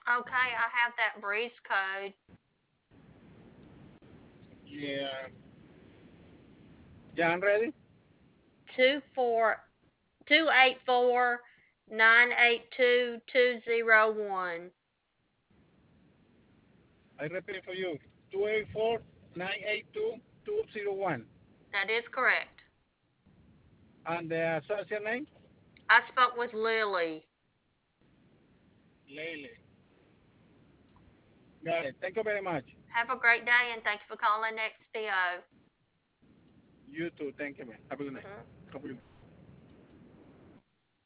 Okay, I have that breeze code Yeah. Yeah, I'm ready. 28284 982 201. I repeat for you. 284-982-201. That is correct. And the social name? I spoke with Lily. Lele. Got it. Thank you very much. Have a great day and thank you for calling XPO. You too. Thank you, man. Have a good night. Mhm. Have a good night.